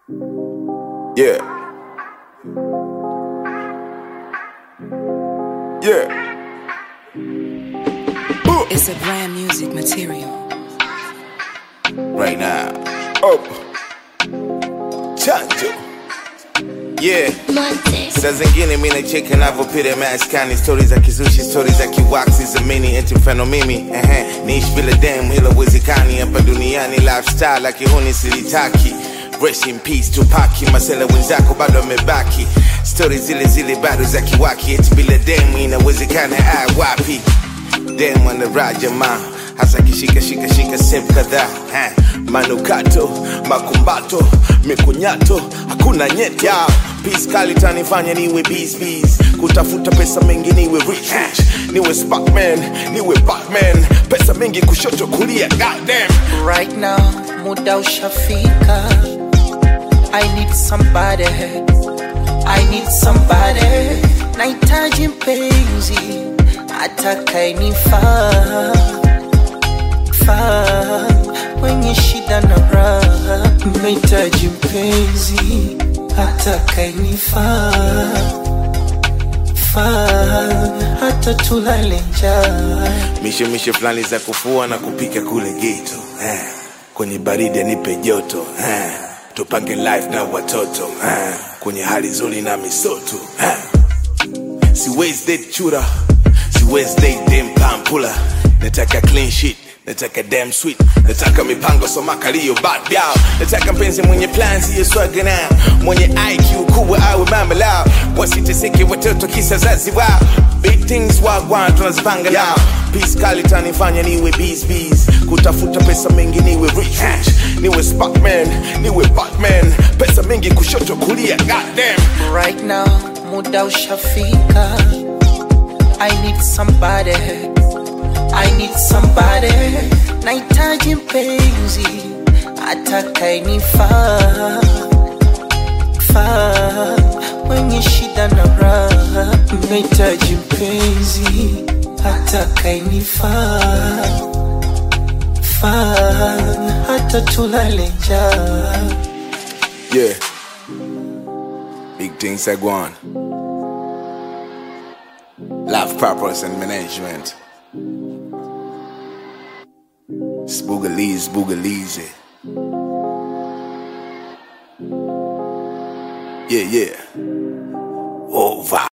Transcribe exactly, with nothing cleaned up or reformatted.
Yeah. Yeah. Ooh. It's a brand music material. Right now. Up. Chanjo. Yeah. Saa zingine mimi nacheka navopita maskani, stories za kizushi, stories za kiwaksi za mini eti mfano mimi ehe niishi vile dem hilo wezekani hapa duniani, lifestyle like huni silitaki. Rest in peace Tupac, masela wenzako bado wamebaki, stories zile zile bado za kiwaki, eti bila dem inawezekana ah wapi. Dem anaraja ma hasa kishika shika shika sehemu kadhaa, manukato, makumbato, mikunyato, hakuna nyeti ya peace kali tanifanya niwe bees bees, kutafuta pesa mengi niwe rich rich, niwe Sparkman, niwe Batman, pesa mengi kushoto kulia, goddamn. Right now muda ushafika, I need somebody, I need somebody, nahitaji mpenzi atakayenifaa faa kwenye shida na raha, nahitaji mpenzi atakayenifaa faa hata tulale njaa. Mishe mishe flani za kufua na kupika kule ghetto, eh, kwenye baridi anipe joto, eh, tupange life na watoto, eh, kwenye hali nzuri na misoto, eh. Siwezi date chura, siwezi date dem pampula, nataka clean shit, nataka damn sweet, nataka mipango soma kalio bad girl, nataka mpenzi mwenye plans hiyo swagger now, mwenye I Q kubwa awe mama lao, wasiteseke watoto kisa zazi wao, big things wagwan tunazipanga now. Peace kali tanifanya niwe bees bees, kutafuta pesa mengi niwe rich rich, niwe Sparkman, niwe Batman, pesa mengi kushoto kulia, goddamn. Right now muda ushafika, I need somebody, I need somebody, nahitaji mpenzi atakayenifaa faa kwenye shida na raha, nahitaji mpenzi atakayenifaa faa hata tulale njaa. Yeah. Big things are going. Love, purpose and management. Spoogalies, boogalies. Yeah, yeah. Over.